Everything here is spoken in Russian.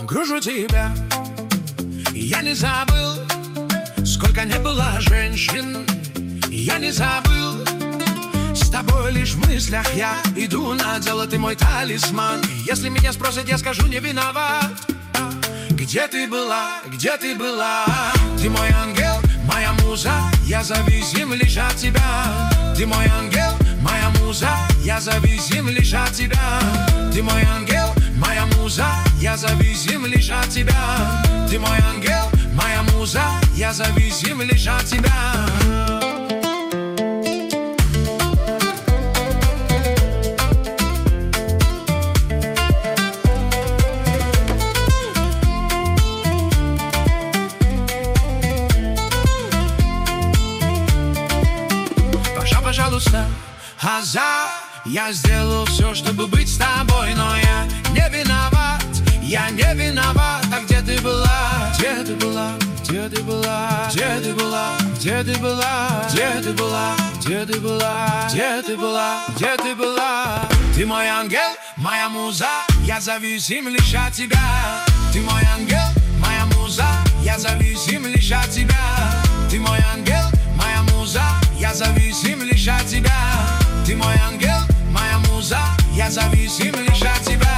кружу тебя. Я не забыл, сколько не было женщин. Я не забыл, с тобой лишь в мыслях я иду на дело, ты мой талисман. И если меня спросят, я скажу, не виноват. Где ты была, где ты была? Ты мой ангел, моя муза, я зависим лишь от тебя. Ты мой ангел, моя муза, я зависим лишь от тебя. Ты мой ангел, моя муза, я зависим лишь от тебя. Ты мой ангел, моя муза, я зависим лишь от тебя. Пожалуйста, я сделал все, чтобы быть с тобой, но я не виноват, я не виноват. А где ты была? Где ты была? Где ты была? Где ты была? Где ты была? Где ты была? Где ты была? Где ты была? Где ты была? Ты мой ангел, моя муза, я зависим лишь от тебя. Ты мой ангел, моя муза, я зависим лишь от тебя. Ты мой ангел, моя муза, я зависим лишь от тебя. Ты мой ангел, моя муза, я зависим лишь от тебя.